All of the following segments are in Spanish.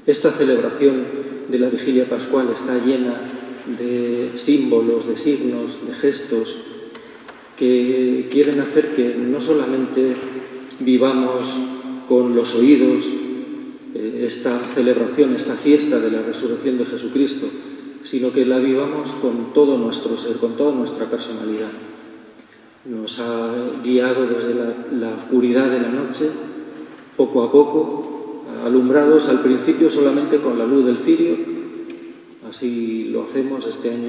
Esta celebración de la Vigilia Pascual está llena de símbolos, de signos, de gestos que quieren hacer que no solamente vivamos con los oídos esta celebración, esta fiesta de la resurrección de Jesucristo, sino que la vivamos con todo nuestro ser, con toda nuestra personalidad. Nos ha guiado desde la oscuridad de la noche, poco a poco, alumbrados al principio solamente con la luz del cirio. Así lo hacemos. Este año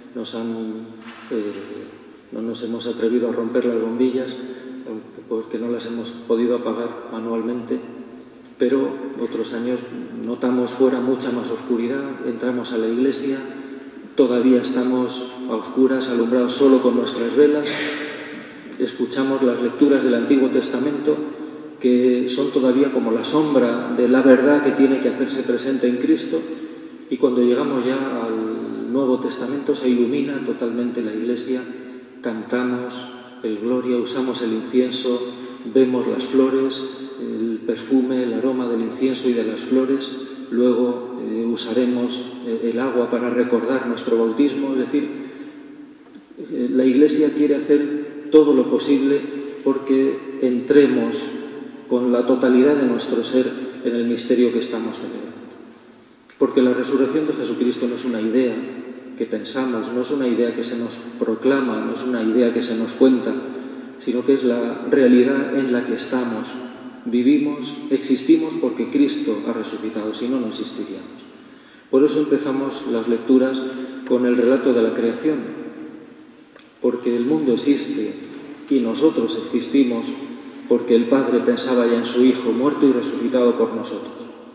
no nos hemos atrevido a romper las bombillas porque no las hemos podido apagar manualmente, pero otros años notamos fuera mucha más oscuridad, entramos a la iglesia, todavía estamos a oscuras, alumbrados solo con nuestras velas, escuchamos las lecturas del Antiguo Testamento, que son todavía como la sombra de la verdad que tiene que hacerse presente en Cristo, y cuando llegamos ya al Nuevo Testamento se ilumina totalmente la iglesia, cantamos el Gloria, usamos el incienso, vemos las flores, el perfume, el aroma del incienso y de las flores, luego usaremos el agua para recordar nuestro bautismo. Es decir, la Iglesia quiere hacer todo lo posible porque entremos con la totalidad de nuestro ser en el misterio que estamos celebrando. Porque la resurrección de Jesucristo no es una idea que pensamos, no es una idea que se nos proclama, no es una idea que se nos cuenta, sino que es la realidad en la que estamos. Vivimos, existimos porque Cristo ha resucitado, si no, no existiríamos. Por eso empezamos las lecturas con el relato de la creación, porque el mundo existe y nosotros existimos porque el Padre pensaba ya en su Hijo, muerto y resucitado por nosotros.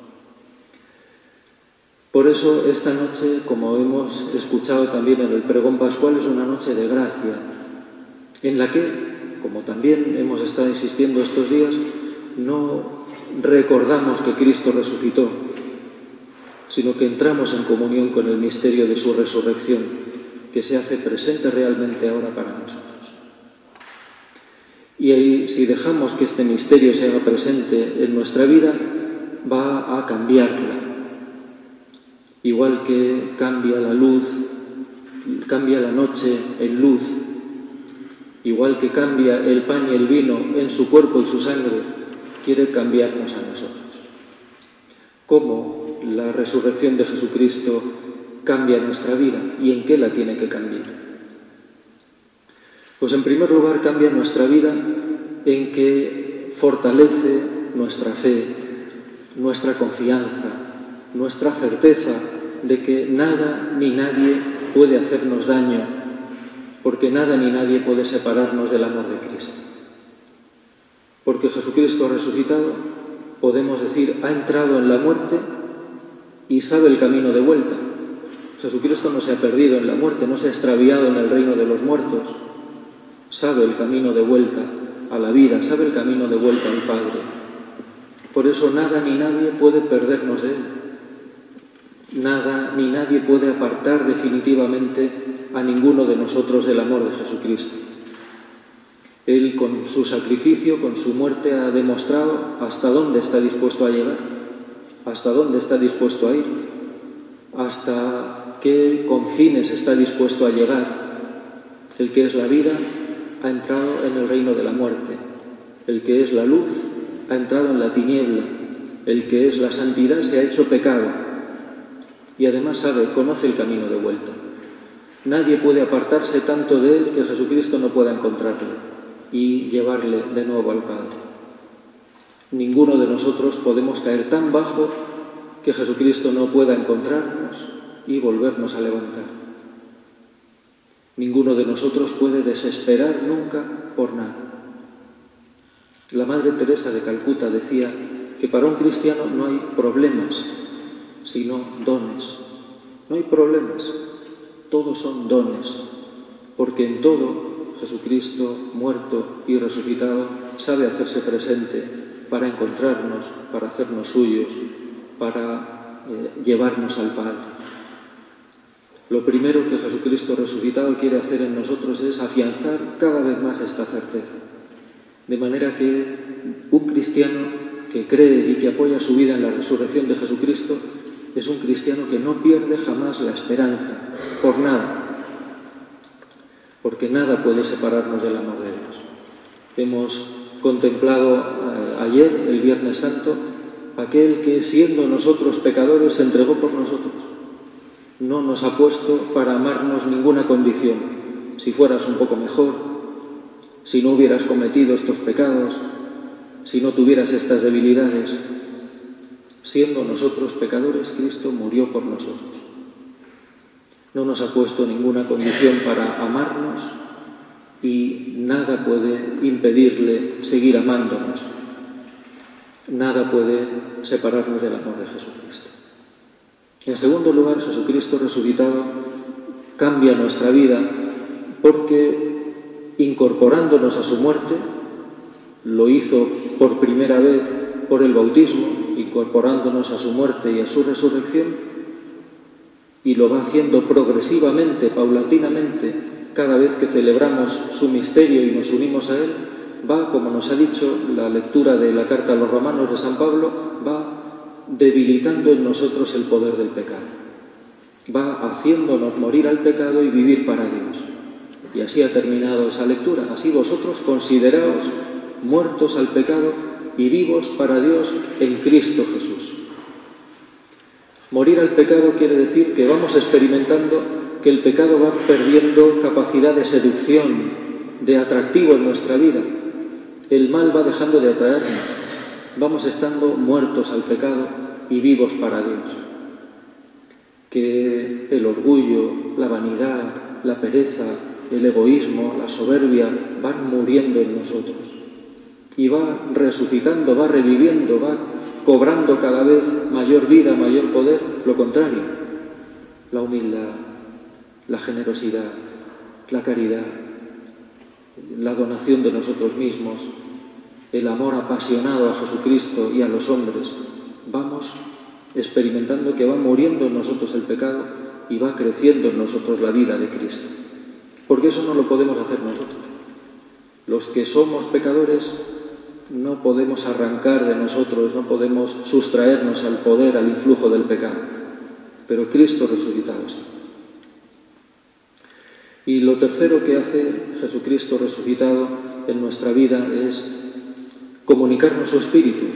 Por eso esta noche, como hemos escuchado también en el pregón pascual, es una noche de gracia, en la que, como también hemos estado insistiendo estos días, no recordamos que Cristo resucitó, sino que entramos en comunión con el misterio de su resurrección, que se hace presente realmente ahora para nosotros. Y si dejamos que este misterio se haga presente en nuestra vida, va a cambiarla. Igual que cambia la luz, cambia la noche en luz, igual que cambia el pan y el vino en su cuerpo y su sangre, quiere cambiarnos a nosotros. ¿Cómo la resurrección de Jesucristo cambia nuestra vida y en qué la tiene que cambiar? Pues en primer lugar cambia nuestra vida en que fortalece nuestra fe, nuestra confianza, nuestra certeza de que nada ni nadie puede hacernos daño, porque nada ni nadie puede separarnos del amor de Cristo. Porque Jesucristo ha resucitado, podemos decir, ha entrado en la muerte y sabe el camino de vuelta. Jesucristo no se ha perdido en la muerte, no se ha extraviado en el reino de los muertos, sabe el camino de vuelta a la vida, sabe el camino de vuelta al Padre. Por eso nada ni nadie puede perdernos de Él. Nada ni nadie puede apartar definitivamente a ninguno de nosotros del amor de Jesucristo. Él, con su sacrificio, con su muerte, ha demostrado hasta dónde está dispuesto a llegar, hasta dónde está dispuesto a ir, hasta qué confines está dispuesto a llegar. El que es la vida ha entrado en el reino de la muerte. El que es la luz ha entrado en la tiniebla. El que es la santidad se ha hecho pecado. Y además conoce el camino de vuelta. Nadie puede apartarse tanto de Él que Jesucristo no pueda encontrarle y llevarle de nuevo al Padre. Ninguno de nosotros podemos caer tan bajo que Jesucristo no pueda encontrarnos y volvernos a levantar. Ninguno de nosotros puede desesperar nunca por nada. La Madre Teresa de Calcuta decía que para un cristiano no hay problemas, sino dones. No hay problemas, todos son dones, porque en todo Jesucristo, muerto y resucitado, sabe hacerse presente para encontrarnos, para hacernos suyos, para llevarnos al Padre. Lo primero que Jesucristo resucitado quiere hacer en nosotros es afianzar cada vez más esta certeza, de manera que un cristiano que cree y que apoya su vida en la resurrección de Jesucristo, es un cristiano que no pierde jamás la esperanza, por nada, porque nada puede separarnos del amor de Dios. Hemos contemplado ayer, el Viernes Santo, aquel que, siendo nosotros pecadores, se entregó por nosotros. No nos ha puesto para amarnos ninguna condición. Si fueras un poco mejor, si no hubieras cometido estos pecados, si no tuvieras estas debilidades, siendo nosotros pecadores, Cristo murió por nosotros. No nos ha puesto ninguna condición para amarnos y nada puede impedirle seguir amándonos. Nada puede separarnos del amor de Jesucristo. En segundo lugar, Jesucristo resucitado cambia nuestra vida porque, incorporándonos a su muerte, lo hizo por primera vez por el bautismo, incorporándonos a su muerte y a su resurrección, y lo va haciendo progresivamente, paulatinamente, cada vez que celebramos su misterio y nos unimos a él, va, como nos ha dicho la lectura de la carta a los Romanos de San Pablo, va debilitando en nosotros el poder del pecado. Va haciéndonos morir al pecado y vivir para Dios. Y así ha terminado esa lectura. Así vosotros consideraos muertos al pecado y vivos para Dios en Cristo Jesús. Morir al pecado quiere decir que vamos experimentando que el pecado va perdiendo capacidad de seducción, de atractivo en nuestra vida. El mal va dejando de atraernos. Vamos estando muertos al pecado y vivos para Dios. Que el orgullo, la vanidad, la pereza, el egoísmo, la soberbia van muriendo en nosotros. Y va resucitando, va reviviendo, va cobrando cada vez mayor vida, mayor poder, lo contrario. La humildad, la generosidad, la caridad, la donación de nosotros mismos, el amor apasionado a Jesucristo y a los hombres. Vamos experimentando que va muriendo en nosotros el pecado y va creciendo en nosotros la vida de Cristo. Porque eso no lo podemos hacer nosotros. Los que somos pecadores no podemos arrancar de nosotros, no podemos sustraernos al poder, al influjo del pecado. Pero Cristo resucitado sí. Y lo tercero que hace Jesucristo resucitado en nuestra vida es comunicarnos su Espíritu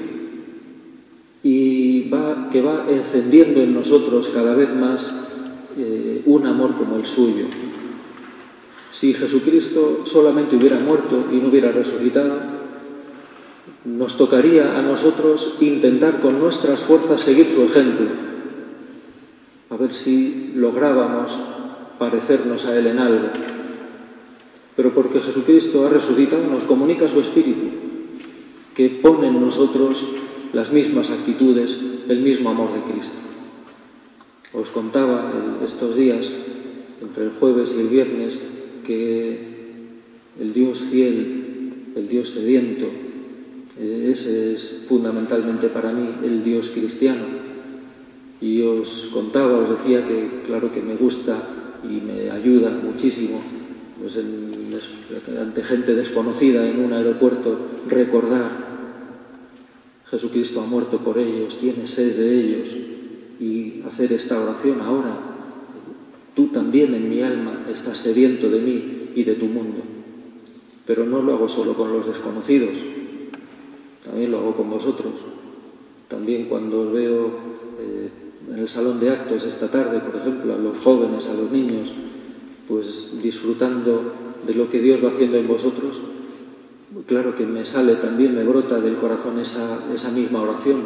y que va encendiendo en nosotros cada vez más un amor como el suyo. Si Jesucristo solamente hubiera muerto y no hubiera resucitado, nos tocaría a nosotros intentar con nuestras fuerzas seguir su ejemplo, a ver si lográbamos parecernos a Él en algo. Pero porque Jesucristo ha resucitado, nos comunica su Espíritu, que pone en nosotros las mismas actitudes, el mismo amor de Cristo. Os contaba estos días, entre el jueves y el viernes, que el Dios fiel, el Dios sediento, ese es fundamentalmente para mí el Dios cristiano. Y os contaba, os decía que claro que me gusta y me ayuda muchísimo, pues ante gente desconocida en un aeropuerto, recordar: Jesucristo ha muerto por ellos, tiene sed de ellos, y hacer esta oración ahora: tú también en mi alma estás sediento de mí y de tu mundo. Pero no lo hago solo con los desconocidos, también lo hago con vosotros. También cuando os veo en el salón de actos esta tarde, por ejemplo, a los jóvenes, a los niños, pues disfrutando de lo que Dios va haciendo en vosotros, claro que me sale también, me brota del corazón esa misma oración,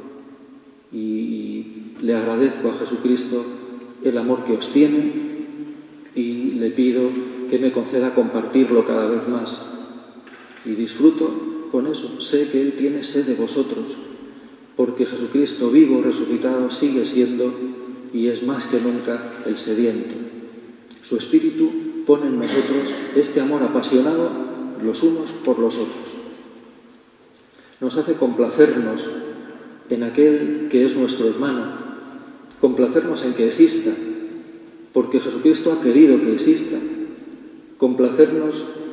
y le agradezco a Jesucristo el amor que os tiene y le pido que me conceda compartirlo cada vez más. Y disfruto con eso, sé que Él tiene sed de vosotros, porque Jesucristo vivo, resucitado, sigue siendo y es más que nunca el sediento. Su Espíritu pone en nosotros este amor apasionado los unos por los otros. Nos hace complacernos en aquel que es nuestro hermano, complacernos en que exista, porque Jesucristo ha querido que exista, complacernos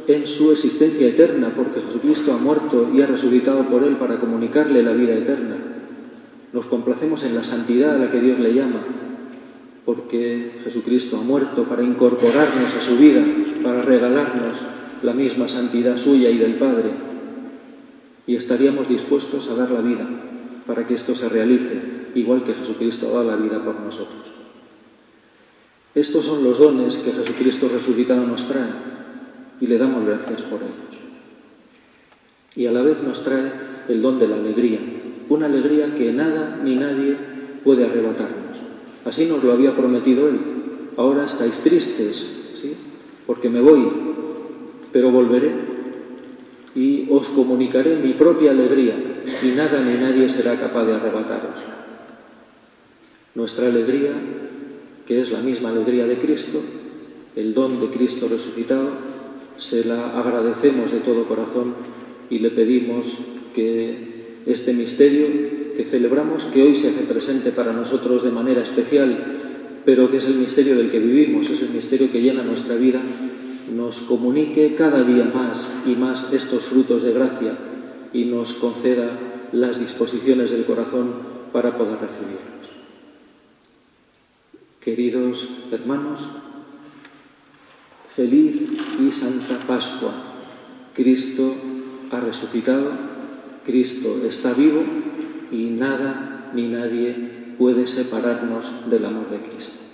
en su existencia eterna, porque Jesucristo ha muerto y ha resucitado por él para comunicarle la vida eterna. Nos complacemos en la santidad a la que Dios le llama, porque Jesucristo ha muerto para incorporarnos a su vida, para regalarnos la misma santidad suya y del Padre. Y estaríamos dispuestos a dar la vida para que esto se realice, igual que Jesucristo da la vida por nosotros. Estos son los dones que Jesucristo resucitado nos trae y le damos gracias por ellos. Y a la vez nos trae el don de la alegría, una alegría que nada ni nadie puede arrebatarnos. Así nos lo había prometido Él. Ahora estáis tristes, ¿sí?, porque me voy, pero volveré y os comunicaré mi propia alegría, y nada ni nadie será capaz de arrebataros. Nuestra alegría, que es la misma alegría de Cristo, el don de Cristo resucitado, se la agradecemos de todo corazón y le pedimos que este misterio que celebramos, que hoy se hace presente para nosotros de manera especial, pero que es el misterio del que vivimos, es el misterio que llena nuestra vida, nos comunique cada día más y más estos frutos de gracia y nos conceda las disposiciones del corazón para poder recibirlos. Queridos hermanos, feliz y santa Pascua. Cristo ha resucitado, Cristo está vivo y nada ni nadie puede separarnos del amor de Cristo.